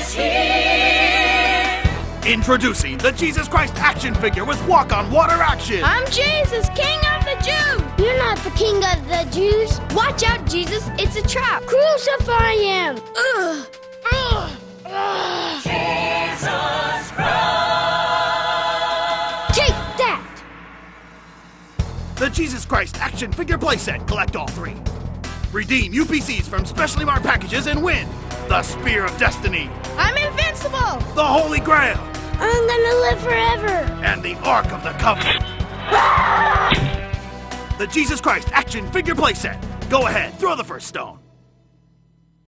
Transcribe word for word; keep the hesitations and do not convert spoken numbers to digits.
is here. Introducing the Jesus Christ action figure with walk-on-water action. I'm Jesus, King of the Jews. You're not the King of the Jews. Watch out, Jesus, it's a trap. Crucify him. Ugh. Ugh. Ugh. Jesus Christ. Take that. The Jesus Christ action figure playset. Collect all three. Redeem U P Cs from specially marked packages and win the Spear of Destiny. I'm invincible. The Holy Grail. I'm gonna live forever. And the Ark of the Covenant. The Jesus Christ action figure playset. Go ahead, throw the first stone.